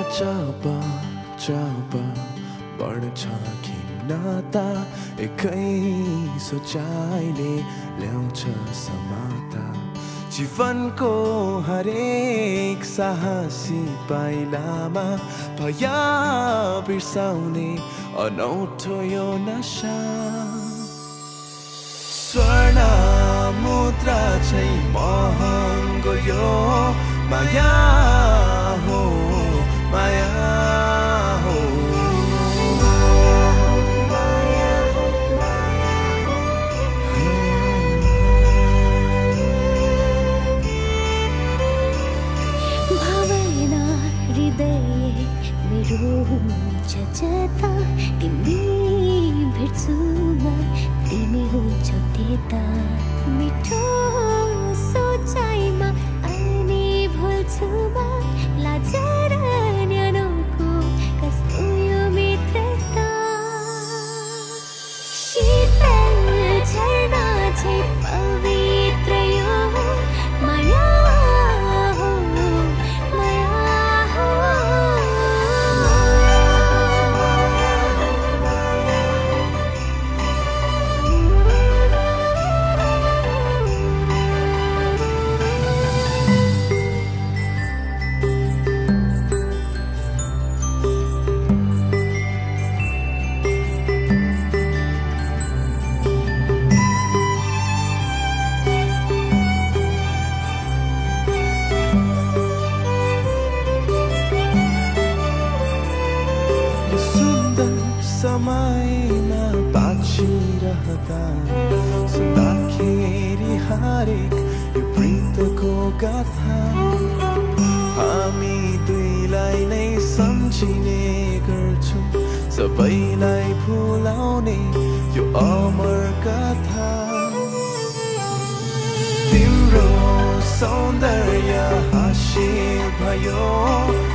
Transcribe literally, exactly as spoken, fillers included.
जब जब बढ्छ खिन्नता एकै सोचाइले ल्याउँछ समाता जीवनको हरेक साहसी पाइलामा भया बिर्साउने अनौठो यो नशा स्वर्ण मुद्रा चाहिँ महँगो यो माया हो माया हो भावना हृदय मेरो हुन्छ जता तिमी भेट्छु म तिमी हुन्छौ त्यता मिठो सोचाइमा अनि भुल्छु म लाजेर न्यानोको कस्तो यो मित्रता शीतल झरना चाहिँ पवित्र यो माया हो माया हो समयमा बाँचिरहँदा सुन्दाखेरि हरेक यो प्रीतको गाथा हामी दुईलाई नै सम्झिने गर्छौँ सबैलाई भुलाउने यो अमर कथा तिम्रो सौन्दर्य हासिल भयो